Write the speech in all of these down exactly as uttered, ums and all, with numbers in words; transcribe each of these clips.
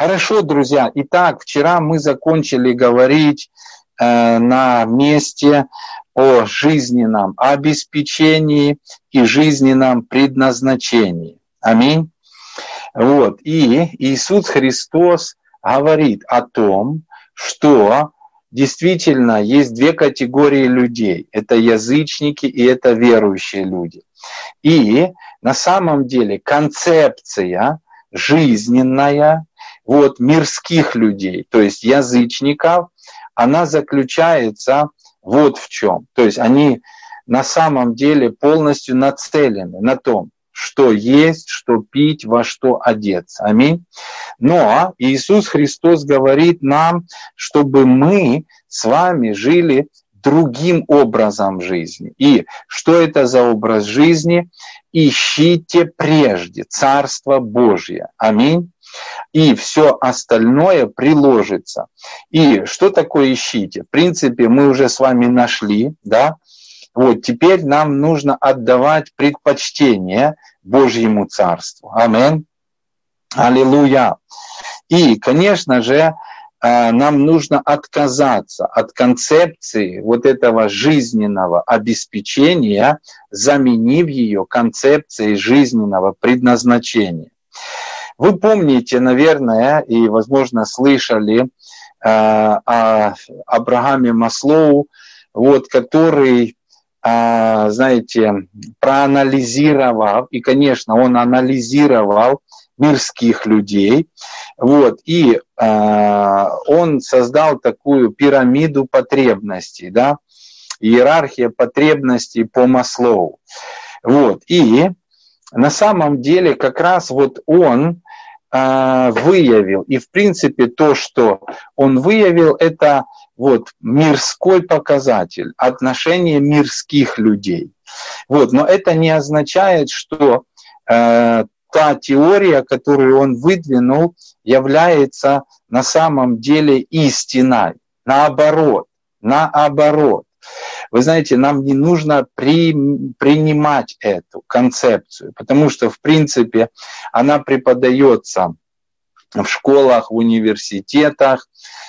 Хорошо, друзья. Итак, вчера мы закончили говорить э, на месте о жизненном обеспечении и жизненном предназначении. Аминь. Вот. И Иисус Христос говорит о том, что действительно есть две категории людей. Это язычники и это верующие люди. И на самом деле концепция жизненная вот, мирских людей, то есть язычников, она заключается вот в чем. То есть они на самом деле полностью нацелены на том, что есть, что пить, во что одеться. Аминь. Но Иисус Христос говорит нам, чтобы мы с вами жили другим образом жизни. И что это за образ жизни? Ищите прежде Царство Божие. Аминь. И все остальное приложится. И что такое ищите? В принципе, мы уже с вами нашли, да? Вот теперь нам нужно отдавать предпочтение Божьему Царству. Аминь. Аллилуйя. И, конечно же, нам нужно отказаться от концепции вот этого жизненного обеспечения, заменив ее концепцией жизненного предназначения. Вы помните, наверное, и, возможно, слышали э, о Абрахаме Маслоу, вот, который, э, знаете, проанализировал, и, конечно, он анализировал мирских людей, вот, и э, он создал такую пирамиду потребностей, да, иерархия потребностей по Маслоу. Вот, и на самом деле как раз вот он э, выявил, и в принципе то, что он выявил, это вот мирской показатель, отношение мирских людей. Вот, но это не означает, что э, та теория, которую он выдвинул, является на самом деле истиной. Наоборот, наоборот. Вы знаете, нам не нужно при, принимать эту концепцию, потому что, в принципе, она преподается в школах, в университетах,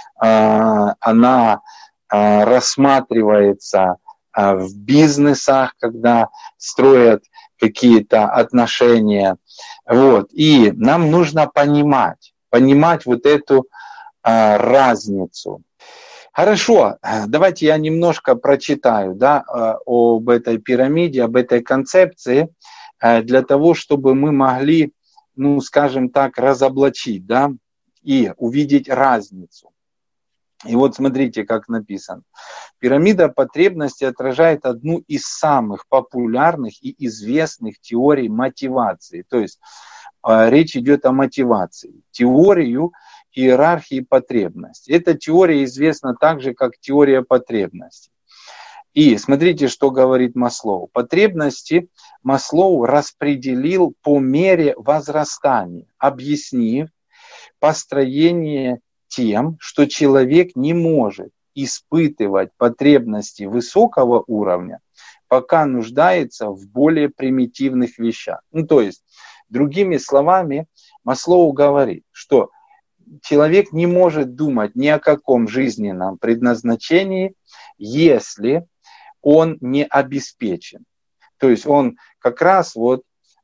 она рассматривается в бизнесах, когда строят какие-то отношения. Вот. И нам нужно понимать, понимать вот эту разницу. Хорошо, давайте я немножко прочитаю, да, об этой пирамиде, об этой концепции, для того, чтобы мы могли, ну, скажем так, разоблачить, да, и увидеть разницу. И вот смотрите, как написано. Пирамида потребностей отражает одну из самых популярных и известных теорий мотивации. То есть речь идет о мотивации. Теорию иерархии потребностей. Эта теория известна также как теория потребностей. И смотрите, что говорит Маслоу. Потребности Маслоу распределил по мере возрастания, объяснив построение тем, что человек не может испытывать потребности высокого уровня, пока нуждается в более примитивных вещах. Ну, то есть, другими словами, Маслоу говорит, что человек не может думать ни о каком жизненном предназначении, если он не обеспечен. То есть он как раз вот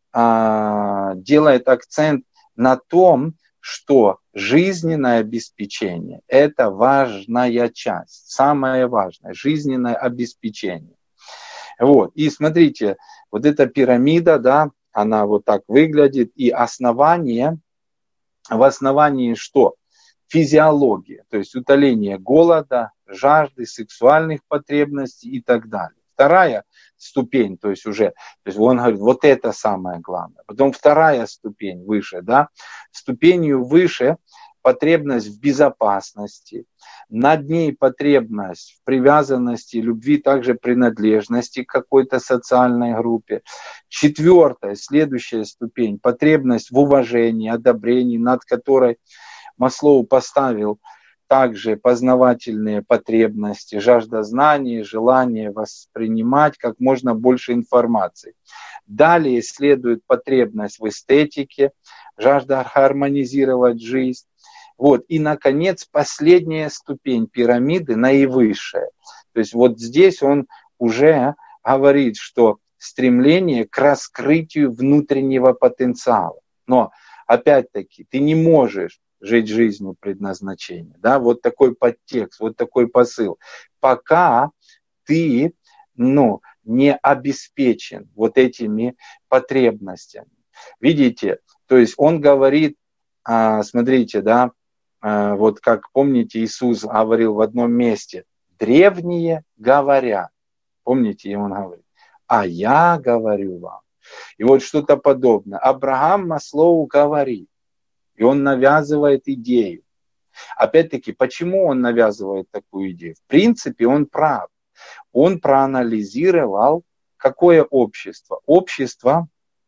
а, делает акцент на том, что жизненное обеспечение – это важная часть, самое важное, жизненное обеспечение. Вот. И смотрите, вот эта пирамида, да, она вот так выглядит, и основание, в основании что? Физиология, то есть утоление голода, жажды, сексуальных потребностей и так далее. Вторая ступень, то есть уже, то есть он говорит, вот это самое главное. Потом вторая ступень выше, да, ступенью выше потребность в безопасности, над ней потребность в привязанности, любви, также принадлежности к какой-то социальной группе. Четвертая, следующая ступень, потребность в уважении, одобрении, над которой Маслоу поставил также познавательные потребности, жажда знаний, желание воспринимать как можно больше информации. Далее следует потребность в эстетике, жажда гармонизировать жизнь, Вот. И, наконец, последняя ступень пирамиды, наивысшая. То есть вот здесь он уже говорит, что стремление к раскрытию внутреннего потенциала. Но, опять-таки, ты не можешь жить жизнью предназначения. Да? Вот такой подтекст, вот такой посыл. Пока ты ну, не обеспечен вот этими потребностями. Видите? То есть он говорит, смотрите, да, вот как помните, Иисус говорил в одном месте, древние говорят. Помните, он говорит, а я говорю вам. И вот что-то подобное. Авраам Маслоу говорит, и он навязывает идею. Опять-таки, почему он навязывает такую идею? В принципе, он прав. Он проанализировал, какое общество. Общество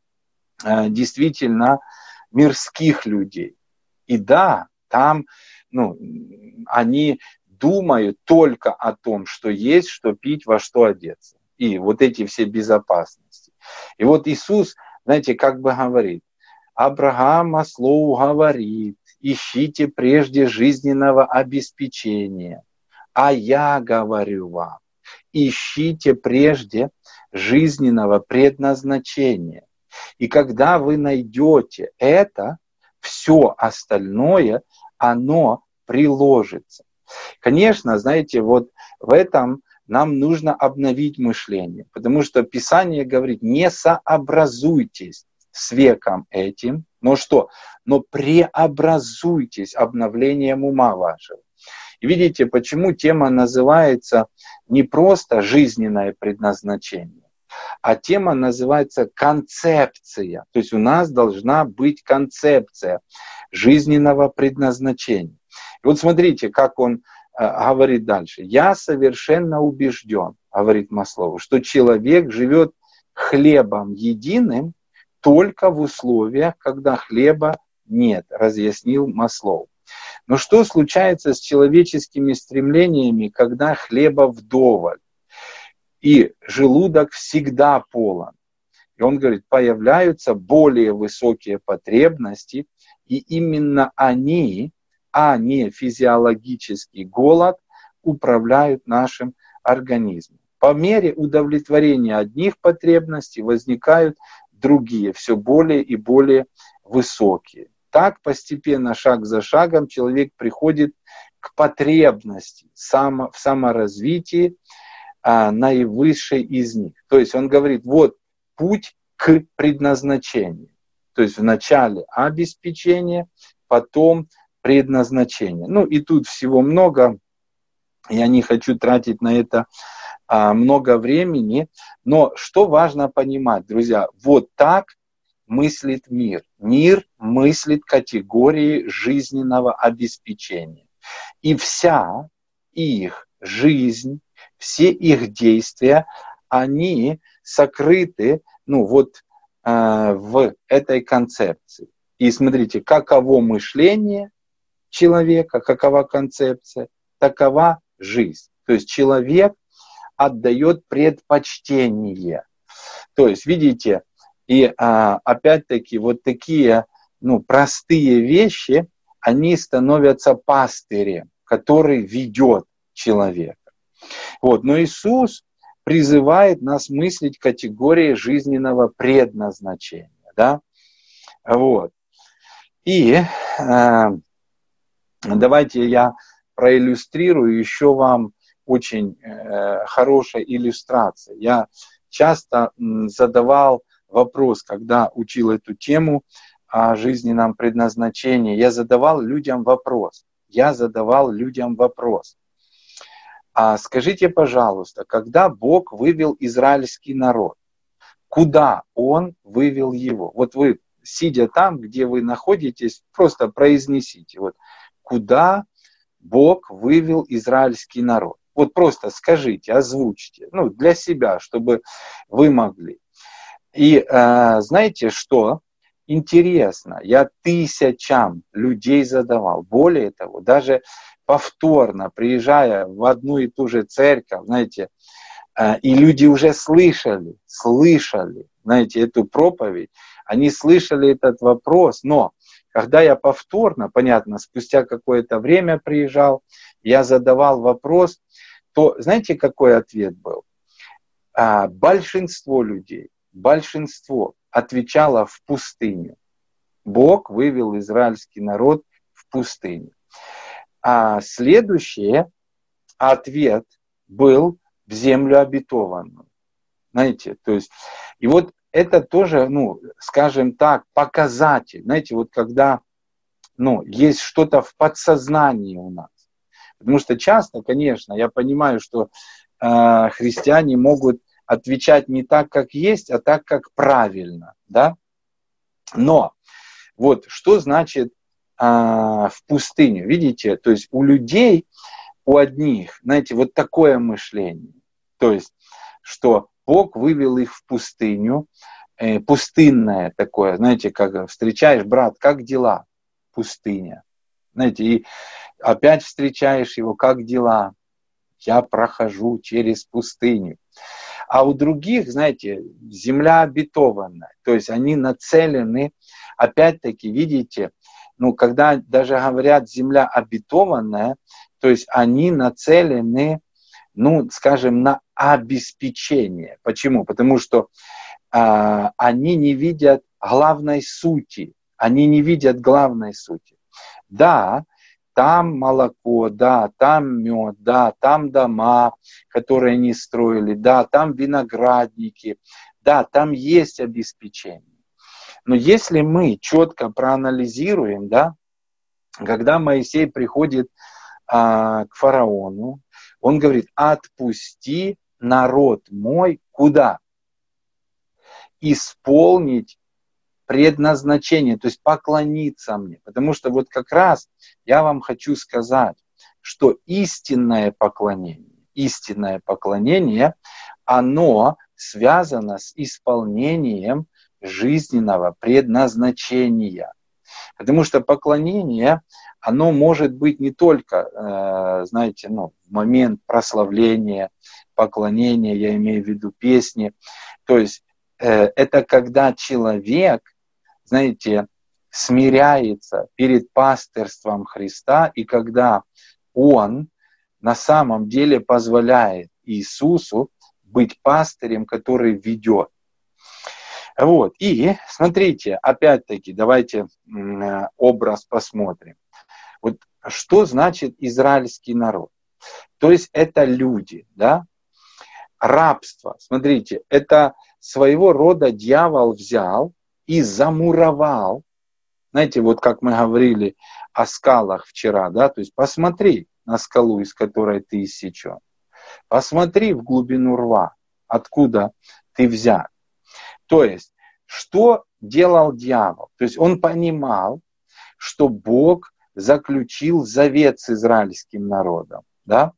э, действительно мирских людей. И да, там ну, они думают только о том, что есть, что пить, во что одеться. И вот эти все безопасности. И вот Иисус, знаете, как бы говорит, Авраам Маслоу говорит, ищите прежде жизненного обеспечения, а я говорю вам, ищите прежде жизненного предназначения. И когда вы найдете это, все остальное, оно приложится. Конечно, знаете, вот в этом нам нужно обновить мышление, потому что Писание говорит, не сообразуйтесь с веком этим, но что? Но преобразуйтесь обновлением ума вашего. И видите, почему тема называется не просто жизненное предназначение, а тема называется концепция. То есть у нас должна быть концепция жизненного предназначения. И вот смотрите, как он э, говорит дальше. «Я совершенно убежден, — говорит Маслоу, — что человек живет хлебом единым только в условиях, когда хлеба нет», разъяснил Маслоу. Но что случается с человеческими стремлениями, когда хлеба вдоволь, и желудок всегда полон? И он говорит, появляются более высокие потребности, и именно они, а не физиологический голод, управляют нашим организмом. По мере удовлетворения одних потребностей возникают другие, все более и более высокие. Так постепенно, шаг за шагом, человек приходит к потребности само, в саморазвитии а, наивысшей из них. То есть он говорит, вот путь к предназначению. То есть вначале обеспечение, потом предназначение. Ну и тут всего много, я не хочу тратить на это а, много времени, но что важно понимать, друзья, вот так мыслит мир. Мир мыслит категории жизненного обеспечения. И вся их жизнь, все их действия, они сокрыты ну, вот, э, в этой концепции. И смотрите, каково мышление человека, какова концепция, такова жизнь. То есть человек отдает предпочтение. То есть, видите, и а, опять-таки вот такие ну, простые вещи, они становятся пастырем, который ведет человека. Вот. Но Иисус призывает нас мыслить категории жизненного предназначения. Да? Вот. И э, давайте я проиллюстрирую еще вам очень э, хорошая иллюстрация. Я часто м, задавал вопрос, когда учил эту тему о жизненном предназначении, я задавал людям вопрос. Я задавал людям вопрос. А скажите, пожалуйста, когда Бог вывел израильский народ, куда Он вывел его? Вот вы, сидя там, где вы находитесь, просто произнесите, вот, куда Бог вывел израильский народ? Вот просто скажите, озвучьте, ну, для себя, чтобы вы могли. И э, знаете что? Интересно, я тысячам людей задавал. Более того, даже повторно, приезжая в одну и ту же церковь, знаете, э, и люди уже слышали, слышали, знаете, эту проповедь, они слышали этот вопрос, но когда я повторно, понятно, спустя какое-то время приезжал, я задавал вопрос, то знаете, какой ответ был? А, большинство людей, большинство отвечало в пустыню. Бог вывел израильский народ в пустыню. А следующий ответ был в землю обетованную. Знаете, то есть, и вот это тоже, ну, скажем так, показатель. Знаете, вот когда, ну, есть что-то в подсознании у нас. Потому что часто, конечно, я понимаю, что э, христиане могут отвечать не так, как есть, а так, как правильно, да. Но вот что значит э, в пустыню? Видите, то есть у людей, у одних, знаете, вот такое мышление. То есть, что Бог вывел их в пустыню, э, пустынное такое, знаете, как встречаешь, брат, как дела? Пустыня. Знаете, и опять встречаешь его, как дела? Я прохожу через пустыню. А у других, знаете, земля обетованная. То есть они нацелены, опять-таки, видите, ну, когда даже говорят земля обетованная, то есть они нацелены, ну, скажем, на обеспечение. Почему? Потому что э, они не видят главной сути. Они не видят главной сути. Да, там молоко, да, там мед, да, там дома, которые они строили, да, там виноградники, да, там есть обеспечение. Но если мы четко проанализируем, да, когда Моисей приходит а, к фараону, он говорит: отпусти народ мой куда? Исполнить предназначение, то есть поклониться мне. Потому что вот как раз я вам хочу сказать, что истинное поклонение, истинное поклонение, оно связано с исполнением жизненного предназначения. Потому что поклонение, оно может быть не только, э, знаете, ну, в момент прославления, поклонения, я имею в виду песни. То есть э, это когда человек, знаете, смиряется перед пастырством Христа, и когда он на самом деле позволяет Иисусу быть пастырем, который ведет. Вот. И смотрите, опять-таки, давайте образ посмотрим. Вот что значит израильский народ? То есть это люди, да? Рабство, смотрите, это своего рода дьявол взял и замуровал. Знаете, вот как мы говорили о скалах вчера, да, то есть посмотри на скалу, из которой ты иссечен. Посмотри в глубину рва, откуда ты взят. То есть, что делал дьявол? То есть он понимал, что Бог заключил завет с израильским народом, да?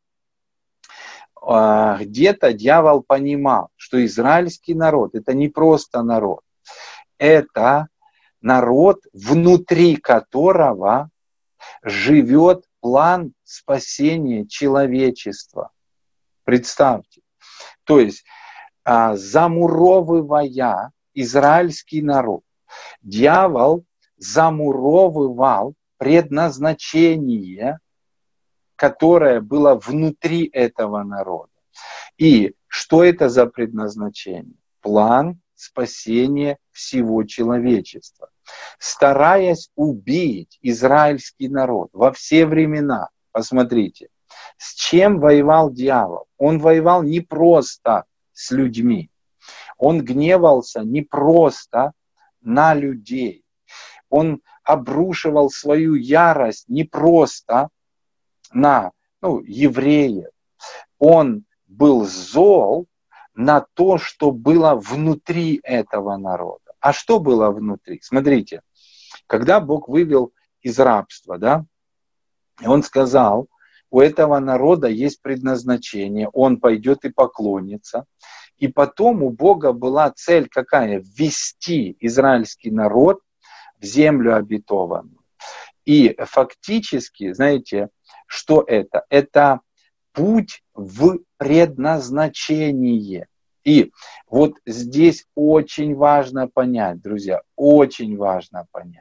Где-то дьявол понимал, что израильский народ — это не просто народ, это народ, внутри которого живет план спасения человечества. Представьте. То есть, замуровывая израильский народ, дьявол замуровывал предназначение, которое было внутри этого народа. И что это за предназначение? План спасения всего человечества. Стараясь убить израильский народ во все времена, посмотрите, с чем воевал дьявол? Он воевал не просто с людьми. Он гневался не просто на людей. Он обрушивал свою ярость не просто на ну, евреев. Он был зол на то, что было внутри этого народа. А что было внутри? Смотрите, когда Бог вывел из рабства, да, Он сказал, у этого народа есть предназначение, он пойдет и поклонится. И потом у Бога была цель какая? Ввести израильский народ в землю обетованную. И фактически, знаете, что это? Это путь в предназначение. И вот здесь очень важно понять, друзья, очень важно понять.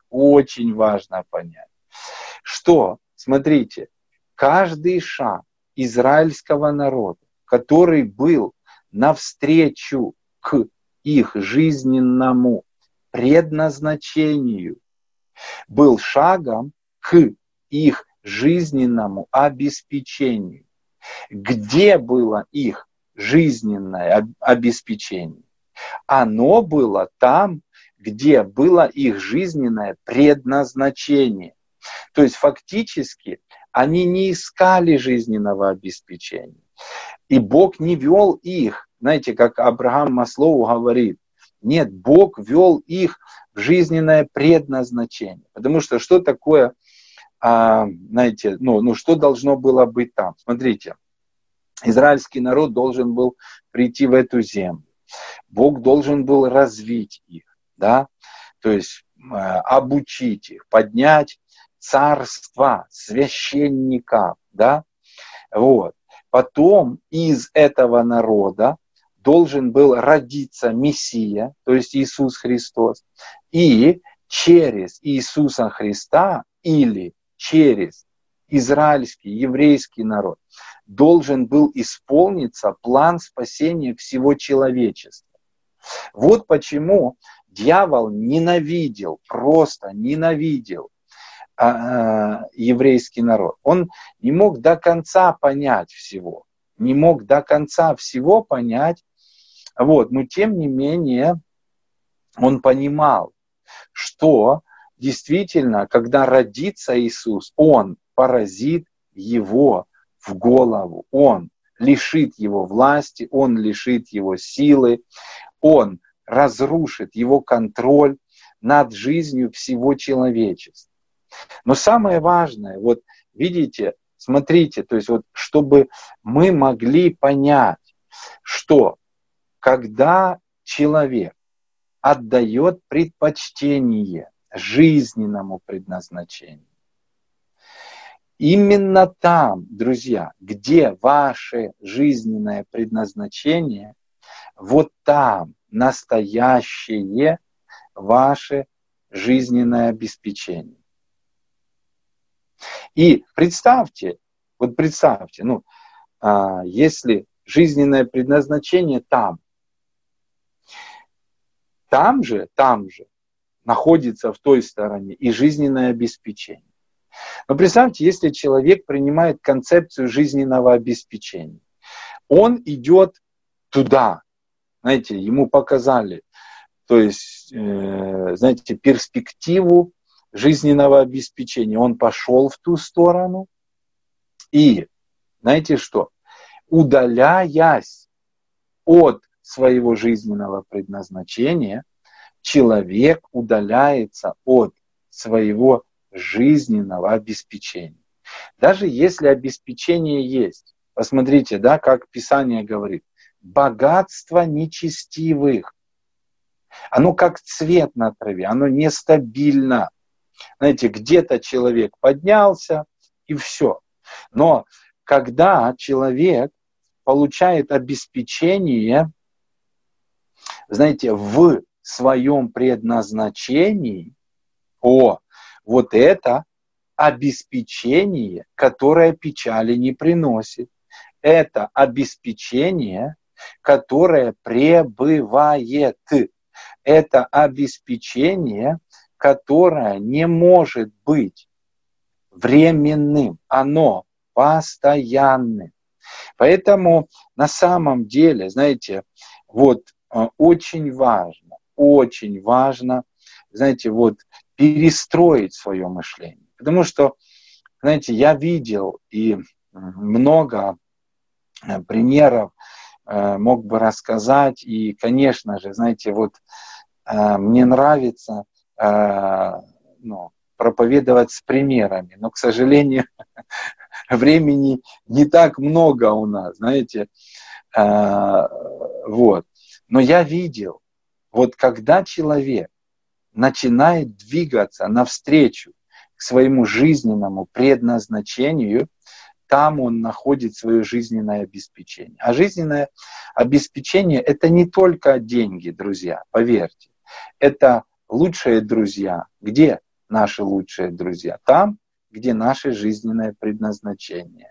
очень важно понять, что, смотрите, каждый шаг израильского народа, который был навстречу к их жизненному предназначению, был шагом к их жизненному обеспечению. Где было их жизненное обеспечение? Оно было там, где было их жизненное предназначение. То есть фактически они не искали жизненного обеспечения. И Бог не вел их, знаете, как Абрахам Маслоу говорит, нет, Бог вел их в жизненное предназначение. Потому что что такое, а, знаете, ну, ну что должно было быть там? Смотрите, израильский народ должен был прийти в эту землю. Бог должен был развить их, да, то есть э, обучить их, поднять царства, священников, да, вот. Потом из этого народа должен был родиться Мессия, то есть Иисус Христос, и через Иисуса Христа или через израильский, еврейский народ должен был исполниться план спасения всего человечества. Вот почему дьявол ненавидел, просто ненавидел а, еврейский народ. Он не мог до конца понять всего, не мог до конца всего понять, вот, но тем не менее он понимал, что действительно, когда родится Иисус, он поразит его в голову, он лишит его власти, он лишит его силы, он разрушит его контроль над жизнью всего человечества. Но самое важное, вот видите, смотрите, то есть вот чтобы мы могли понять, что когда человек отдает предпочтение жизненному предназначению, именно там, друзья, где ваше жизненное предназначение, вот там настоящее ваше жизненное обеспечение. И представьте, вот представьте, ну, а, если жизненное предназначение там, там же, там же находится в той стороне и жизненное обеспечение. Но представьте, если человек принимает концепцию жизненного обеспечения, он идет туда, знаете, ему показали, то есть, э, знаете, перспективу жизненного обеспечения. Он пошел в ту сторону и, знаете что, удаляясь от своего жизненного предназначения, человек удаляется от своего жизненного обеспечения. Даже если обеспечение есть, посмотрите, да, как Писание говорит, богатство нечестивых, оно как цвет на траве, оно нестабильно. Знаете, где-то человек поднялся и все. Но когда человек получает обеспечение, знаете, в своем предназначении, о, вот это обеспечение, которое печали не приносит. Это обеспечение, которое пребывает. Это обеспечение, которое не может быть временным. Оно постоянным. Поэтому на самом деле, знаете, вот очень важно, очень важно, знаете, вот перестроить свое мышление. Потому что, знаете, я видел и много примеров мог бы рассказать. И, конечно же, знаете, вот мне нравится ну, проповедовать с примерами, но, к сожалению, времени не так много у нас, знаете, вот. Но я видел, вот когда человек начинает двигаться навстречу к своему жизненному предназначению, там он находит свое жизненное обеспечение. А жизненное обеспечение – это не только деньги, друзья, поверьте. Это лучшие друзья. Где? наши лучшие друзья? Там, где наше жизненное предназначение.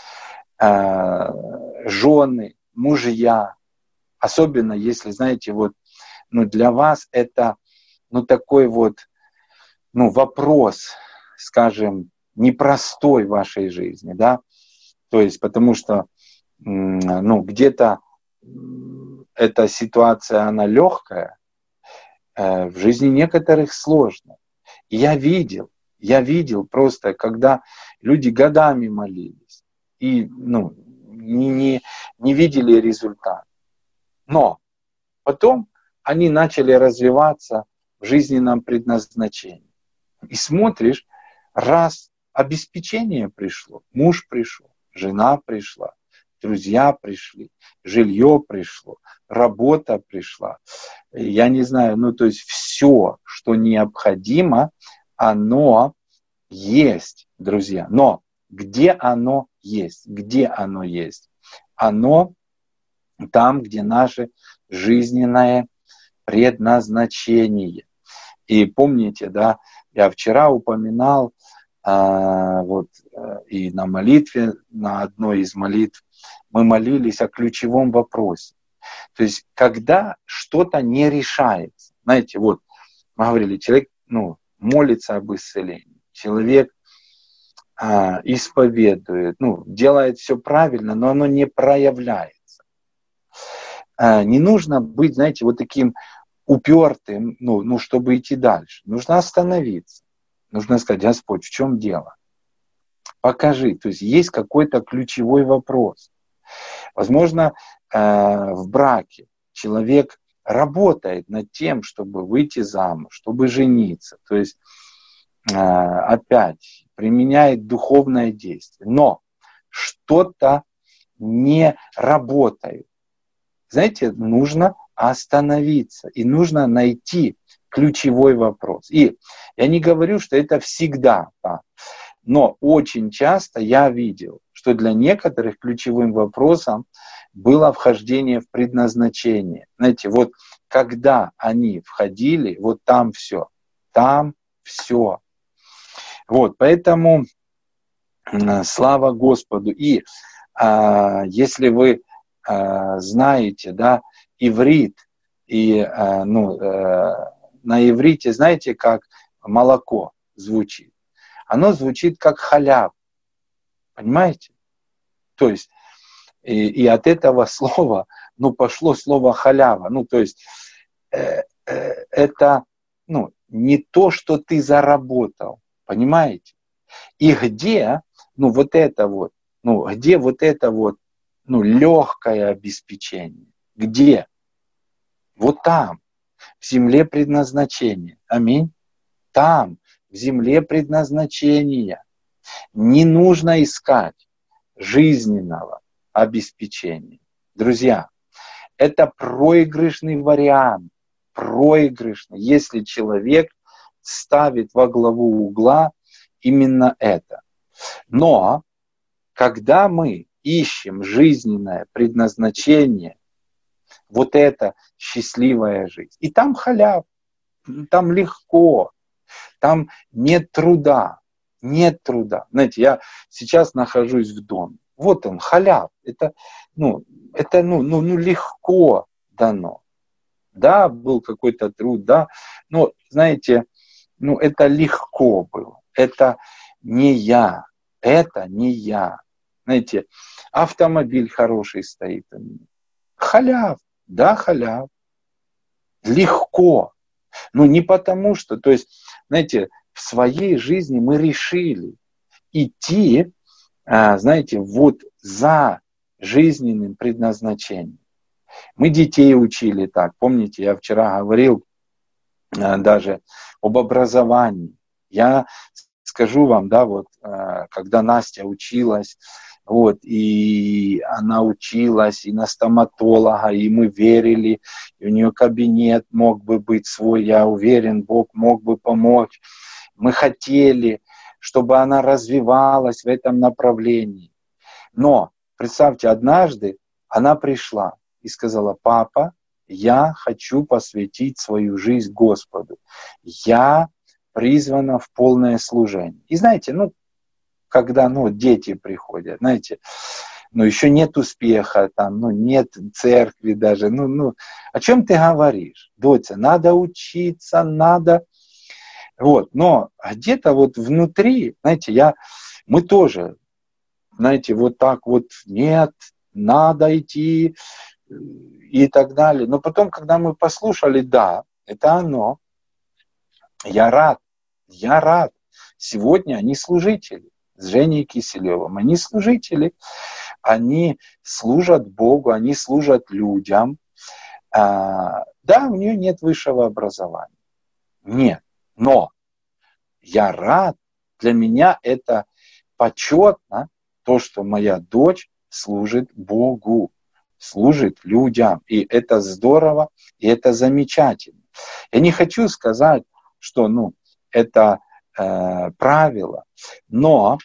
Жены, мужья, особенно если, знаете, вот, ну, для вас это, ну, такой вот, ну, вопрос, скажем, непростой в вашей жизни, да, то есть, потому что, ну, где-то эта ситуация, она легкая, в жизни некоторых сложно. И я видел, я видел просто, когда люди годами молились и, ну, не, не, не видели результат. Но потом они начали развиваться в жизненном предназначении. И смотришь, раз обеспечение пришло, муж пришел, жена пришла, друзья пришли, жилье пришло, работа пришла. Я не знаю, ну то есть все, что необходимо, оно есть, друзья. Но где оно есть? Где оно есть? Оно там, где наше жизненное предназначение. И помните, да, я вчера упоминал, а, вот, и на молитве, на одной из молитв, мы молились о ключевом вопросе. То есть, когда что-то не решается, знаете, вот, мы говорили, человек, ну, молится об исцелении, человек а, исповедует, ну, делает все правильно, но оно не проявляется. А, не нужно быть, знаете, вот таким упертым, ну, ну, чтобы идти дальше. Нужно остановиться. Нужно сказать: Господь, в чем дело? Покажи. То есть есть какой-то ключевой вопрос. Возможно, в браке человек работает над тем, чтобы выйти замуж, чтобы жениться. То есть опять применяет духовное действие. Но что-то не работает. Знаете, нужно остановиться. И нужно найти ключевой вопрос. И я не говорю, что это всегда так. Но очень часто я видел, что для некоторых ключевым вопросом было вхождение в предназначение. Знаете, вот когда они входили, вот там все. Там все. Вот, поэтому слава Господу. И а, если вы а, знаете, да, иврит, и а, ну, а, на иврите, знаете, как молоко звучит? Оно звучит как халяв. Понимаете? То есть, и, и от этого слова, ну, пошло слово халява. Ну, то есть, э, э, это, ну, не то, что ты заработал. Понимаете? И где, ну, вот это вот, ну, где вот это вот, ну, легкое обеспечение? Где? Вот там, в земле предназначения. Аминь. Там, в земле предназначения. Не нужно искать жизненного обеспечения. Друзья, это проигрышный вариант. Проигрышный, если человек ставит во главу угла именно это. Но когда мы ищем жизненное предназначение, вот это счастливая жизнь, и там халяв, там легко, там нет труда, нет труда. Знаете, я сейчас нахожусь в доме, вот он, халяв, это, ну, это ну, ну, ну, легко дано. Да, был какой-то труд, да, но, знаете, ну, это легко было, это не я, это не я. Знаете, автомобиль хороший стоит у меня. Халяв, да, халяв. Легко. Но не потому что, то есть, знаете, в своей жизни мы решили идти, знаете, вот за жизненным предназначением. Мы детей учили так. Помните, я вчера говорил даже об образовании. Я скажу вам, да, вот, когда Настя училась, вот, и она училась и на стоматолога, и мы верили, и у нее кабинет мог бы быть свой, я уверен, Бог мог бы помочь. Мы хотели, чтобы она развивалась в этом направлении. Но, представьте, однажды она пришла и сказала: папа, я хочу посвятить свою жизнь Господу. Я призвана в полное служение. И знаете, ну, когда, ну, дети приходят, знаете, ну, еще нет успеха, там, ну, нет церкви даже, ну, ну, о чем ты говоришь, доча, надо учиться, надо, вот, но где-то вот внутри, знаете, я, мы тоже, знаете, вот так вот, нет, надо идти и так далее, но потом, когда мы послушали, да, это оно, я рад, я рад, сегодня они служители, с Женей Киселевым, они служители, они служат Богу, они служат людям. А, да, у нее нет высшего образования. Нет. Но я рад, для меня это почетно, то, что моя дочь служит Богу, служит людям. И это здорово, и это замечательно. Я не хочу сказать, что ну, это э, правило, но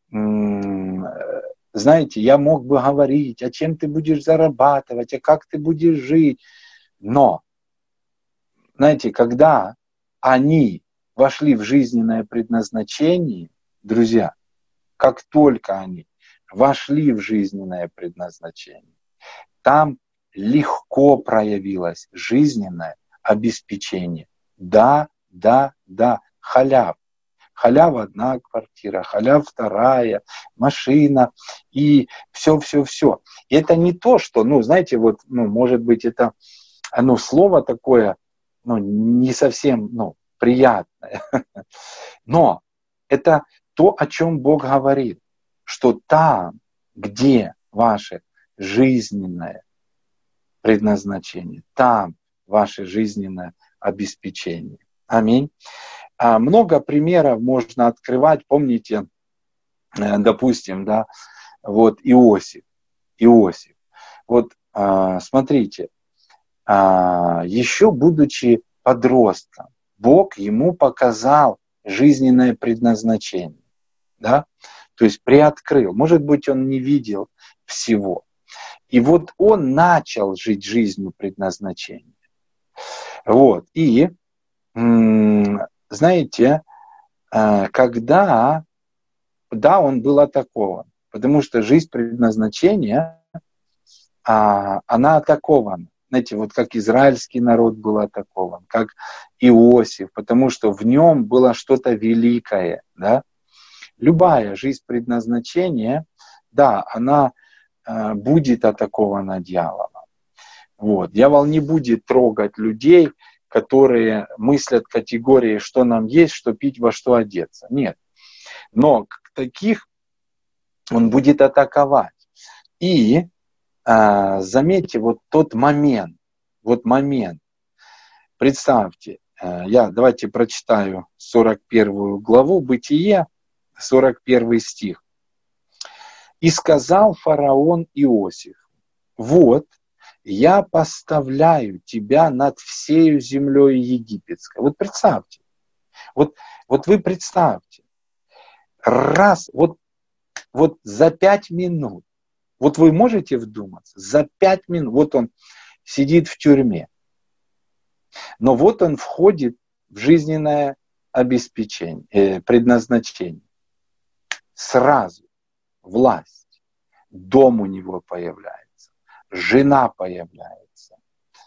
знаете, я мог бы говорить, а чем ты будешь зарабатывать, а как ты будешь жить. Но, знаете, когда они вошли в жизненное предназначение, друзья, как только они вошли в жизненное предназначение, там легко проявилось жизненное обеспечение. Да, да, да, халяв. Халява одна квартира, халяв вторая, машина и все-все-все. И это не то, что, ну, знаете, вот, ну, может быть, это, ну, слово такое, ну, не совсем, ну, приятное. Но это то, о чем Бог говорит, что там, где ваше жизненное предназначение, там ваше жизненное обеспечение. Аминь. А много примеров можно открывать. Помните, допустим, да, вот Иосиф. Иосиф. Вот смотрите, еще будучи подростком, Бог ему показал жизненное предназначение. Да? То есть приоткрыл. Может быть, он не видел всего. И вот он начал жить жизнью предназначения. Вот. И знаете, когда, да, он был атакован, потому что жизнь предназначения, она атакована. Знаете, вот как израильский народ был атакован, как Иосиф, потому что в нем было что-то великое, да. Любая жизнь предназначения, да, она будет атакована дьяволом. Вот. Дьявол не будет трогать людей, которые мыслят категории, что нам есть, что пить, во что одеться. Нет. Но таких он будет атаковать. И а, заметьте, вот тот момент, вот момент, представьте, я давайте прочитаю сорок первую главу Бытие, сорок первый стих. «И сказал фараон Иосиф, вот, я поставляю тебя над всею землей египетской». Вот представьте, вот, вот вы представьте, раз, вот, вот за пять минут, вот вы можете вдуматься, за пять минут, вот он сидит в тюрьме, но вот он входит в жизненное обеспечение, э, предназначение. Сразу власть, дом у него появляется, жена появляется,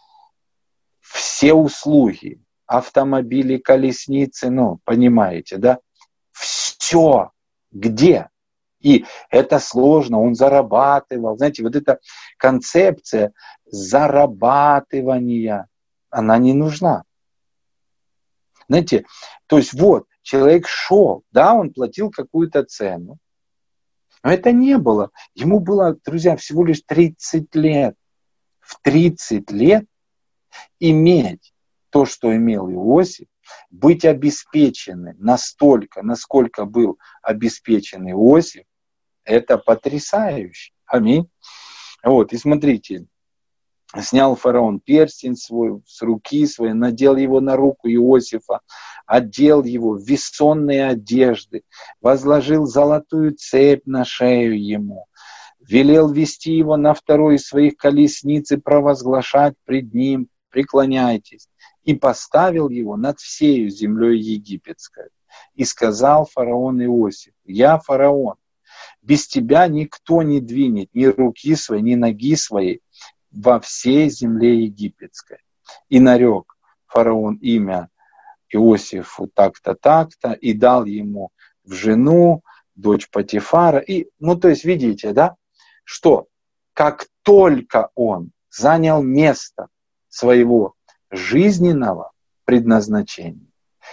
все услуги, автомобили, колесницы, ну, понимаете, да? Все. Где? И это сложно, он зарабатывал. Знаете, вот эта концепция зарабатывания, она не нужна. Знаете, то есть вот, человек шел, да, он платил какую-то цену, но это не было. Ему было, друзья, всего лишь тридцать лет. В тридцать лет иметь то, что имел Иосиф, быть обеспеченным настолько, насколько был обеспечен Иосиф, это потрясающе. Аминь. Вот, и смотрите, снял фараон перстень свой с руки своей, надел его на руку Иосифа, одел его в весонные одежды, возложил золотую цепь на шею ему, велел вести его на второй из своих колесниц и провозглашать пред ним: преклоняйтесь, и поставил его над всею землей египетской. И сказал фараон Иосиф: я фараон, без тебя никто не двинет ни руки своей, ни ноги своей во всей земле египетской. И нарек фараон имя Иосифу так-то, так-то, и дал ему в жену дочь Потифара. И, ну, то есть, видите, да, что как только он занял место своего жизненного предназначения,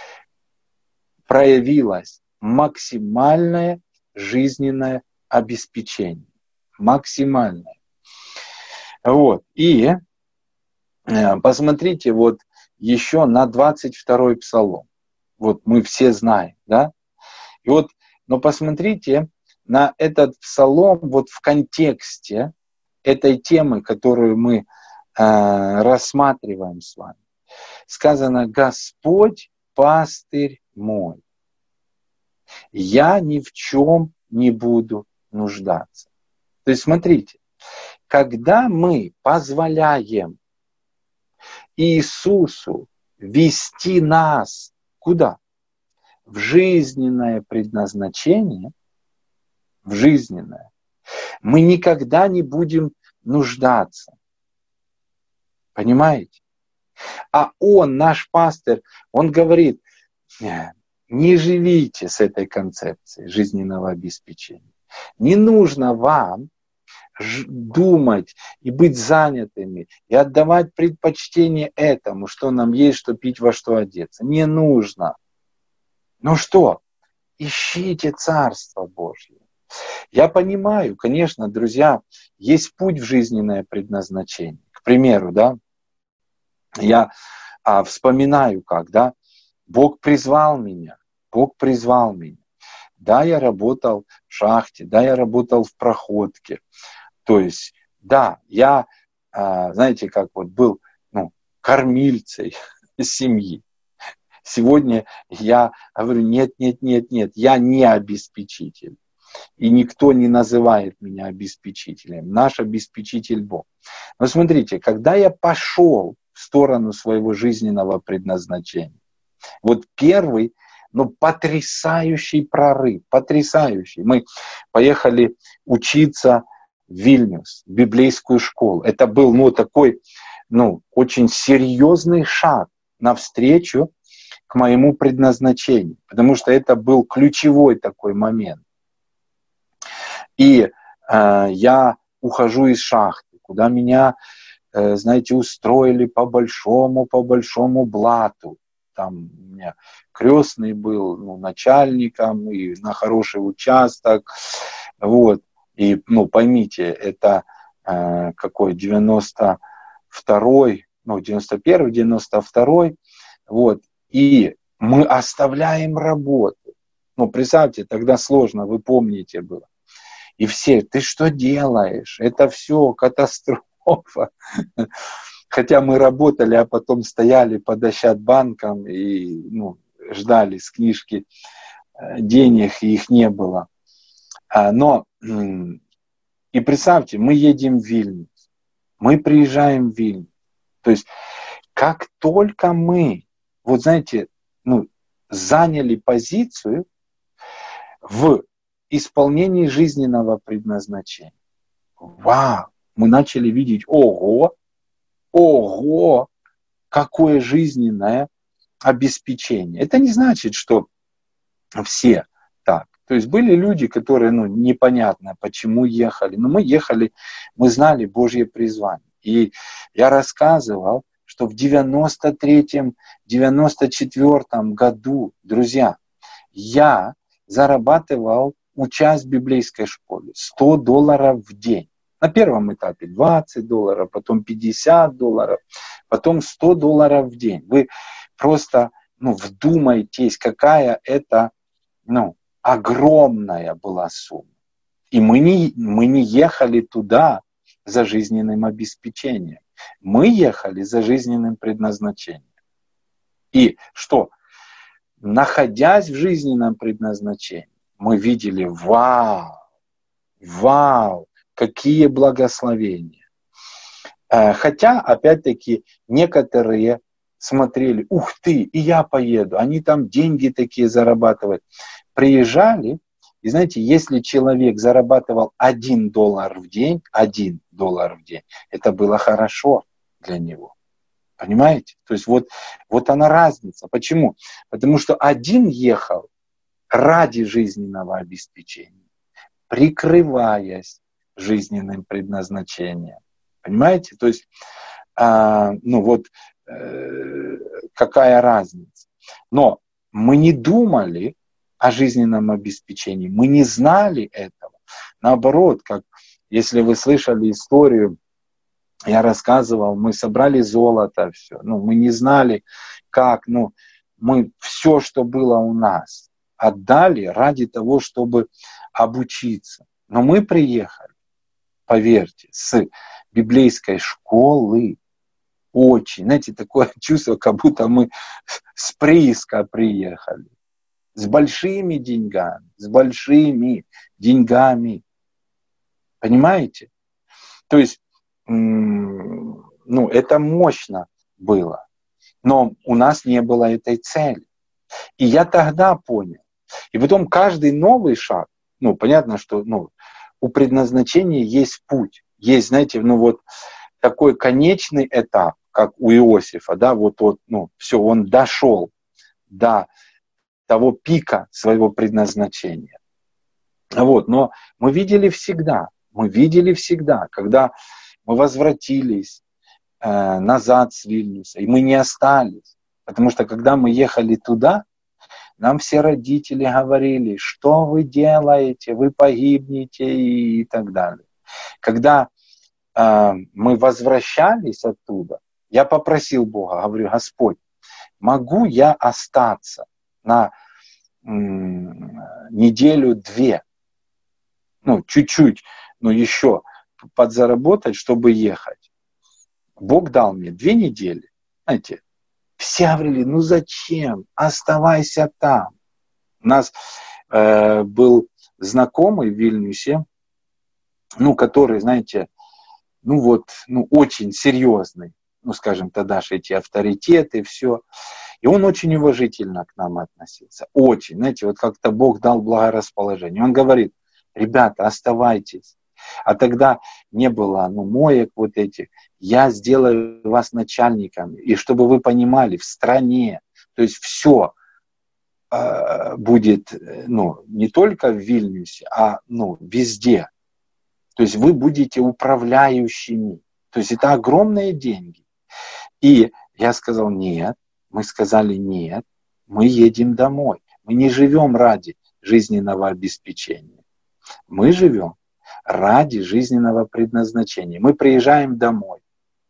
проявилось максимальное жизненное обеспечение. Максимальное. Вот. И посмотрите вот еще на двадцать второй псалом. Вот мы все знаем, да? И вот, но посмотрите на этот псалом вот в контексте этой темы, которую мы э, рассматриваем с вами. Сказано: Господь пастырь мой, я ни в чем не буду нуждаться. То есть смотрите, когда мы позволяем Иисусу вести нас куда? В жизненное предназначение, в жизненное, мы никогда не будем нуждаться. Понимаете? А Он, наш пастырь, Он говорит: не живите с этой концепцией жизненного обеспечения. Не нужно вам думать и быть занятыми, и отдавать предпочтение этому, что нам есть, что пить, во что одеться. Не нужно. Ну что? Ищите Царство Божье. Я понимаю, конечно, друзья, есть путь в жизненное предназначение. К примеру, да, я а, вспоминаю, как, да, Бог призвал меня, Бог призвал меня. Да, я работал в шахте, да, я работал в проходке. То есть, да, я, а, знаете, как вот был, ну, кормильцей семьи. Сегодня я говорю: нет, нет, нет, нет, я не обеспечитель. И никто не называет меня обеспечителем. Наш обеспечитель Бог. Но смотрите, когда я пошел в сторону своего жизненного предназначения, вот первый, ну, потрясающий прорыв, потрясающий. Мы поехали учиться в Вильнюс, в библейскую школу. Это был, ну, такой, ну, очень серьезный шаг навстречу к моему предназначению, потому что это был ключевой такой момент. И э, я ухожу из шахты, куда меня, э, знаете, устроили по большому, по большому блату. Там у меня крестный был, ну, начальником, и на хороший участок. Вот. И, ну, поймите, это э, какой девяносто второй, ну, девяносто первый, девяносто второй. Вот. И мы оставляем работу. Ну, представьте, тогда сложно, вы помните было. И все: ты что делаешь? Это все катастрофа. Хотя мы работали, а потом стояли под Ощадбанком и, ну, ждали с книжки денег, и их не было. Но, и представьте, мы едем в Вильнюс, мы приезжаем в Вильнюс. То есть, как только мы, вот знаете, ну, заняли позицию в исполнении жизненного предназначения, вау, мы начали видеть: ого, ого, какое жизненное обеспечение. Это не значит, что все так. То есть были люди, которые, ну, непонятно, почему ехали. Но мы ехали, мы знали Божье призвание. И я рассказывал, что в девяносто третьем — девяносто четвёртом году, друзья, я зарабатывал, учась в библейской школе, сто долларов в день. На первом этапе двадцать долларов, потом пятьдесят долларов, потом сто долларов в день. Вы просто, ну, вдумайтесь, какая это, ну, огромная была сумма. И мы не, мы не ехали туда за жизненным обеспечением. Мы ехали за жизненным предназначением. И что? Находясь в жизненном предназначении, мы видели: вау, вау, какие благословения. Хотя, опять-таки, некоторые смотрели, ух ты, и я поеду, они там деньги такие зарабатывают. Приезжали, и знаете, если человек зарабатывал один доллар в день, один доллар в день, это было хорошо для него. Понимаете? То есть вот, вот она разница. Почему? Потому что один ехал ради жизненного обеспечения, прикрываясь жизненным предназначением. Понимаете? То есть, а, ну вот, э, какая разница. Но мы не думали о жизненном обеспечении, мы не знали этого. Наоборот, как если вы слышали историю, я рассказывал, мы собрали золото, все. Ну, мы не знали, как, ну, мы все, что было у нас, отдали ради того, чтобы обучиться. Но мы приехали, поверьте, с библейской школы. Очень, знаете, такое чувство, как будто мы с прииска приехали. С большими деньгами, с большими деньгами. Понимаете? То есть, ну, это мощно было. Но у нас не было этой цели. И я тогда понял. И потом каждый новый шаг, ну, понятно, что ну, у предназначения есть путь. Есть, знаете, ну вот такой конечный этап, как у Иосифа, да, вот, вот, ну, все, он дошел до того пика своего предназначения. Вот, но мы видели всегда, мы видели всегда, когда мы возвратились э, назад с Вильнюса, и мы не остались. Потому что когда мы ехали туда, нам все родители говорили, что вы делаете, вы погибнете и, и так далее. Когда э, мы возвращались оттуда, я попросил Бога, говорю, Господь, могу я остаться на м, неделю-две, ну, чуть-чуть, но еще подзаработать, чтобы ехать. Бог дал мне две недели. Знаете, все говорили, ну зачем? Оставайся там. У нас э, был знакомый в Вильнюсе, ну, который, знаете, ну вот, ну, очень серьезный, ну, скажем, тогда же эти авторитеты, все. И он очень уважительно к нам относился. Очень, знаете, вот как-то Бог дал благорасположение. Он говорит, ребята, оставайтесь. А тогда не было, ну, моек вот этих. Я сделаю вас начальниками. И чтобы вы понимали, в стране, то есть все э, будет, ну, не только в Вильнюсе, а, ну, везде. То есть вы будете управляющими. То есть это огромные деньги. И я сказал, нет. Мы сказали, нет, мы едем домой. Мы не живем ради жизненного обеспечения. Мы живем ради жизненного предназначения. Мы приезжаем домой.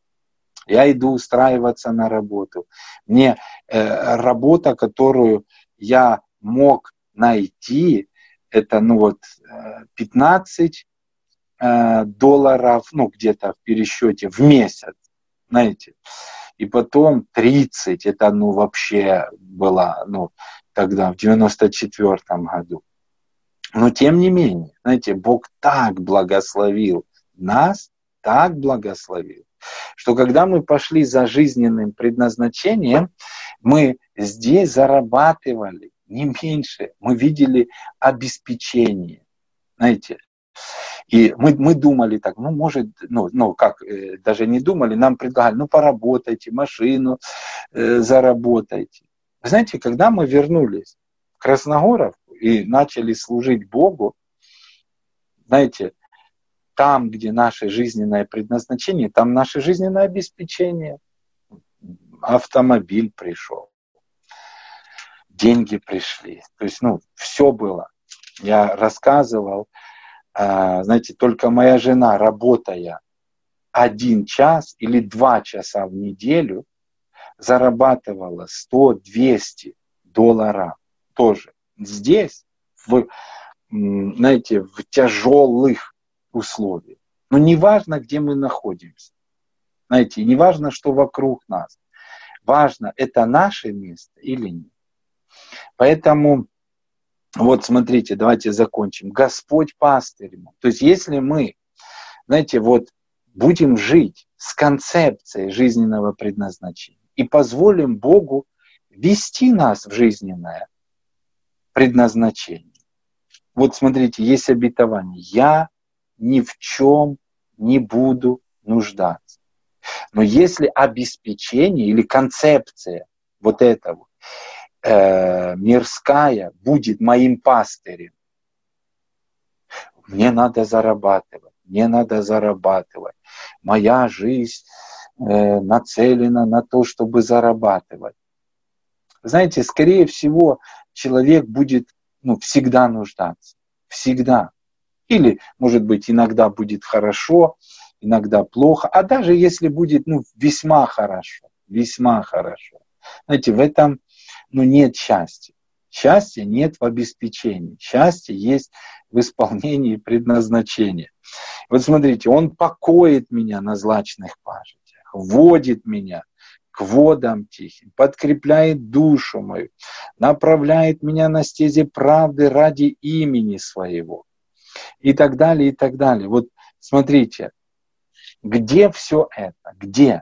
Я иду устраиваться на работу. Мне э, работа, которую я мог найти, это ну вот пятнадцать э, долларов, ну где-то в пересчете в месяц, знаете. И потом тридцать, это ну вообще было, ну тогда в девяносто четвёртом году. Но тем не менее, знаете, Бог так благословил нас, так благословил, что когда мы пошли за жизненным предназначением, мы здесь зарабатывали не меньше, мы видели обеспечение, знаете. И мы, мы думали так, ну, может, ну, ну как, э, даже не думали, нам предлагали, ну, поработайте, машину э, заработайте. Вы знаете, когда мы вернулись в Красногоровку и начали служить Богу, знаете, там, где наше жизненное предназначение, там наше жизненное обеспечение. Автомобиль пришел, деньги пришли. То есть, ну, все было. Я рассказывал, знаете, только моя жена, работая один час или два часа в неделю, зарабатывала сто-двести долларов тоже. Здесь, в, знаете, в тяжелых условиях. Но не важно, где мы находимся. Знаете, не важно, что вокруг нас. Важно, это наше место или нет. Поэтому вот смотрите, давайте закончим. Господь пастырь. То есть если мы, знаете, вот будем жить с концепцией жизненного предназначения, и позволим Богу вести нас в жизненное предназначение. Вот смотрите, есть обетование. Я ни в чем не буду нуждаться. Но если обеспечение или концепция вот этого э, мирская будет моим пастырем, мне надо зарабатывать, мне надо зарабатывать. Моя жизнь э, нацелена на то, чтобы зарабатывать. Знаете, скорее всего, человек будет ну, всегда нуждаться. Всегда. Или, может быть, иногда будет хорошо, иногда плохо. А даже если будет ну, весьма хорошо, весьма хорошо. Знаете, в этом ну, нет счастья. Счастья нет в обеспечении. Счастье есть в исполнении предназначения. Вот смотрите, Он покоит меня на злачных пажитях, водит меня к водам тихим, подкрепляет душу мою, направляет меня на стези правды ради имени Своего. И так далее, и так далее. Вот смотрите, где все это? Где?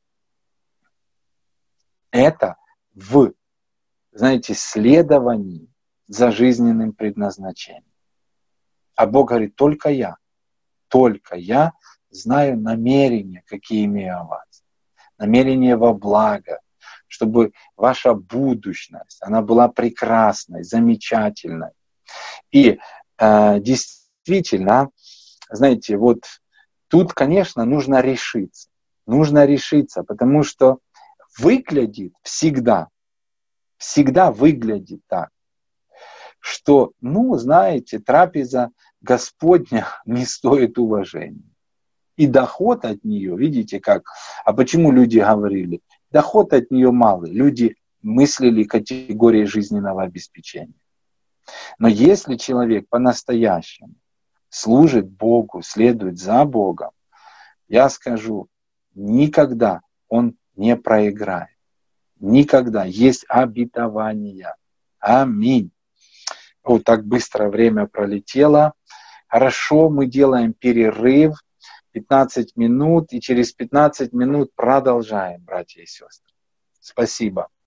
Это в, знаете, следовании за жизненным предназначением. А Бог говорит, только я, только я знаю намерения, какие имею о вас. Намерения во благо, чтобы ваша будущность, она была прекрасной, замечательной. И э, действительно, знаете, вот тут, конечно, нужно решиться. Нужно решиться, потому что выглядит всегда, всегда выглядит так, что, ну, знаете, трапеза Господня не стоит уважения. И доход от нее, видите как, а почему люди говорили, доход от нее малый, люди мыслили категорией жизненного обеспечения. Но если человек по-настоящему служит Богу, следует за Богом, я скажу, никогда он не проиграет. Никогда. Есть обетования. Аминь. Вот так быстро время пролетело. Хорошо, мы делаем перерыв. пятнадцать минут, и через пятнадцать минут продолжаем, братья и сестры. Спасибо.